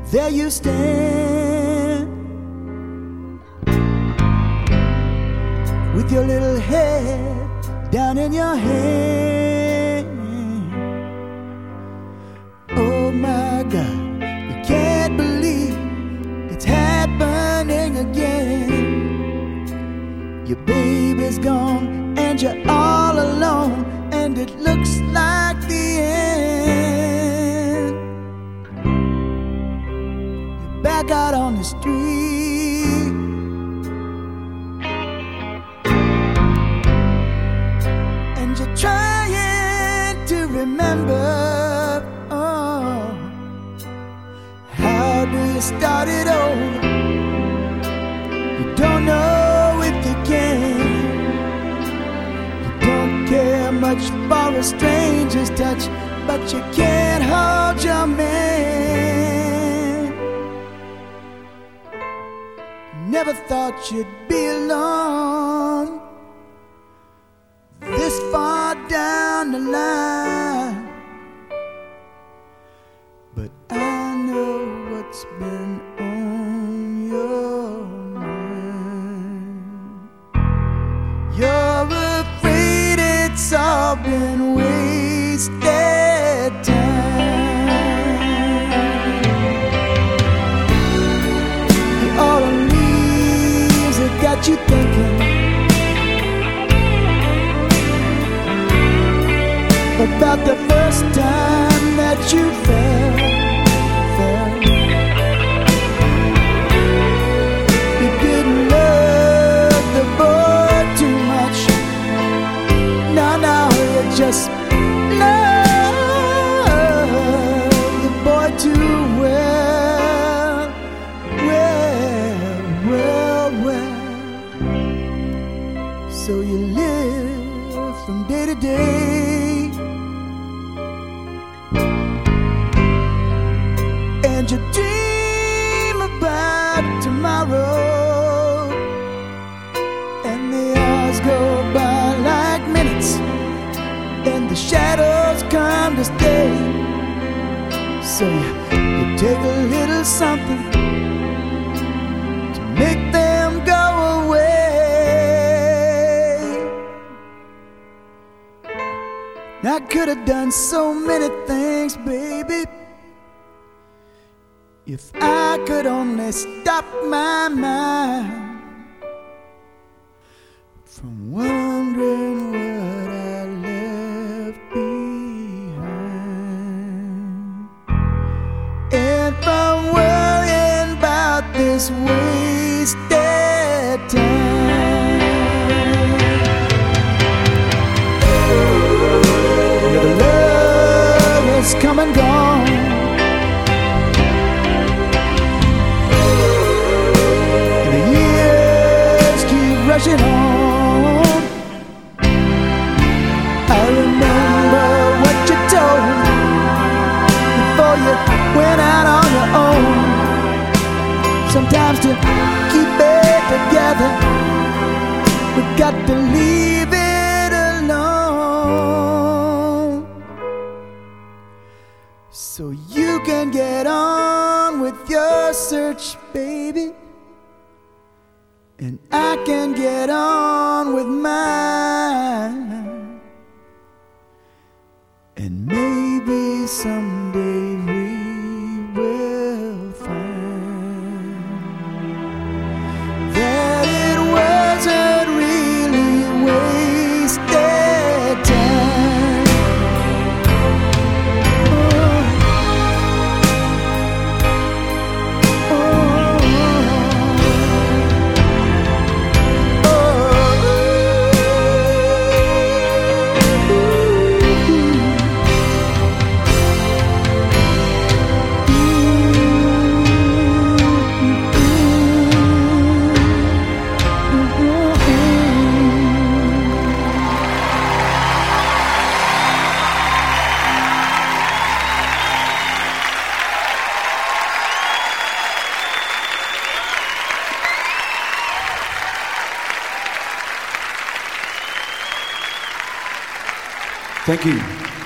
there you stand, with your little head down in your hand. Oh my God, you can't believe it's happening again. Your baby's gone and you're all alone, and it looks like the end. You're back out on the street, and you're trying to remember, oh, how do you start it over? You don't know if you can. You don't care much for a stranger's touch, but you can't hold your man. Never thought you'd be alone this far down the line, but I know what's been on your mind. You're afraid it's all been wasted time. The autumn leaves have got you thinking about the first time that you fell. You didn't love the boy too much. Now you just love the boy too well. So you live from day to day, and you dream about tomorrow, and the hours go by like minutes, and the shadows come to stay. So you take a little something to make them go away. I could have done so many things, baby, if I could only stop my mind from wondering what I left behind, and from worrying about this wasted time. The love has come and gone, rushing on. I remember what you told me before you went out on your own. Sometimes to keep it together, we've got to leave it alone, so you can get on with your search, baby, and I can get on with mine. And maybe someday we will find that it wasn't really wasted time. Thank you.